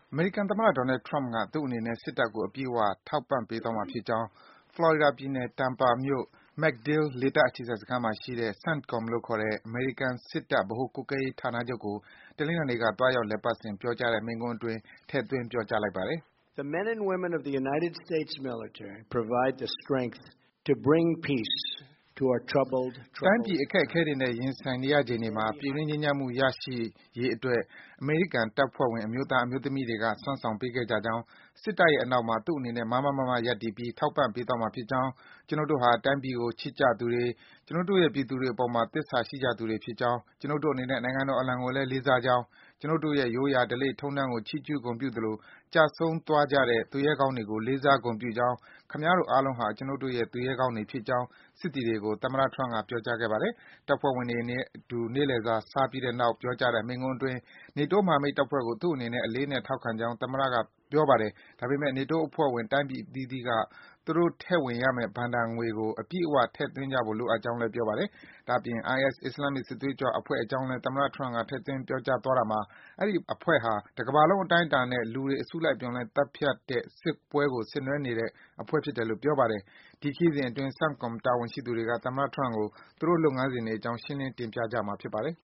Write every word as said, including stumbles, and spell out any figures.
အမေရိကန်သမ္မတ Donald Trump က သူ့အနေနဲ့ စစ်တပ်ကို အပြည့်အဝ ထောက်ပံ့ပေးသွားမှာဖြစ်ကြောင်း ဖလော်ရီဒါပြည်နယ်၊ Tampa မြို့၊ MacDill လေတပ်အခြေစိုက်စခန်းမှာရှိတဲ့ CENTCOM လို့ခေါ်တဲ့ အမေရိကန်စစ်တပ် ဗဟိုကွပ်ကဲရေးဌာနချုပ်ကို တနင်္လာနေ့က သွားရောက် လည်ပတ်စဉ် ပြောကြားတဲ့ မိန့်ခွန်းအတွင်း ထည့်သွင်း ပြောကြားလိုက်ပါတယ်။ “တိုင်းပြည် အခက်အခဲတွေနဲ့ ရင်ဆိုင်နေရချိန်တွေမှာ ပြည်တွင်းငြိမ်းချမ်းမှု ရရှိရေးအတွက် အမေရိကန်တပ်ဖွဲ့ဝင် အမျိုးသား၊ အမျိုးသမီးတွေက စွမ်းဆောင်ပေးခဲ့ကြကြောင်း၊ စစ်တပ်ရဲ့အနောက်မှာ သူ့အနေနဲ့ မားမားမတ်မတ် ရပ်တည်ပြီး ထောက်ပံ့ပေးသွားမှာဖြစ်ကြောင်း၊ ကျွနု်ပ်တို့ဟာ တိုင်းပြည်ကို ချစ်ကြသူတွေ၊ ကျွနု်ပ်တို့ရဲ့ ပြည်သူတွေအပေါ်မှာ သစ္စာရှိကြသူတွေဖြစ်ကြောင်း၊ ကျွနု်ပ်တို့အနေနဲ့ နိုင်ငံတော်အလံကိုလည်း လေးစားကြောင်း၊ ကျွနု်ပ်တို့ရဲ့ ရိုးရာဓလေ့ထုံးတမ်းကို ချီးကျူး ဂုဏ်ပြုသလို ကျဆုံးသွားကြတဲ့ သူရဲကောင်းတွေကို လေးစား ဂုဏ်ပြုကြောင်း၊ ခင်ဗျားတို့အားလုံးဟာ ကျွနု်ပ်တို့ရဲ့ သူရဲကောင်းတွေဖြစ်ကြောင်း စစ်သည်တွေကို သမ္မတ Trump က ပြောကြားခဲ့ပါတယ်။ တပ်ဖွဲ့ဝင်တွေနဲ့အတူ နေ့လယ်စာစားပြီးတဲ့နောက် ပြောကြားတဲ့ မိန့်ခွန်းအတွင်း နေတိုးမဟာမိတ်တပ်ဖွဲ့ကို သူ့အနေနဲ့ အလေးအနက် ထောက်ခံကြောင်း သမ္မတက ပြောပါတယ်။ ဒါပေမယ့် နေတိုးအဖွဲ့ဝင် တိုင်းပြည်အသီးသီးက သူတို့ထည့်ဝင်ရမယ့် ဘဏ္ဍာငွေကို အပြည့်အဝ ထည့်သွင်းကြဖို့ လိုအပ်ကြောင်းလည်း ပြောပါတယ်။ ဒါ့အပြင် အိုင်အက်စ် အစ္စလာမ်မစ် စစ်သွေးကြွအဖွဲ့အကြောင်းလည်း သမ္မတ Trump က ထည့်သွင်း ပြောကြားသွားတာမှာ အဲဒီအဖွဲ့ဟာ တကမ္ဘာလုံးအတိုင်းအတာနဲ့ လူတွေ အစုလိုက်အပြုံလိုက် သတ်ဖြတ်တဲ့ စစ်ပွဲကို ဆင်နွဲနေတဲ့အဖွဲ့ဖြစ်တယ်လို့ ပြောပါတယ်။ ဒီခရီးစဉ်အတွင်း CENTCOM တာဝန်ရှိသူတွေက သမ္မတ Trump ကို သူတို့လုပ်ငန်းစဉ်တွေအကြောင်း ရှင်းလင်း တင်ပြကြမှာ ဖြစ်ပါတယ်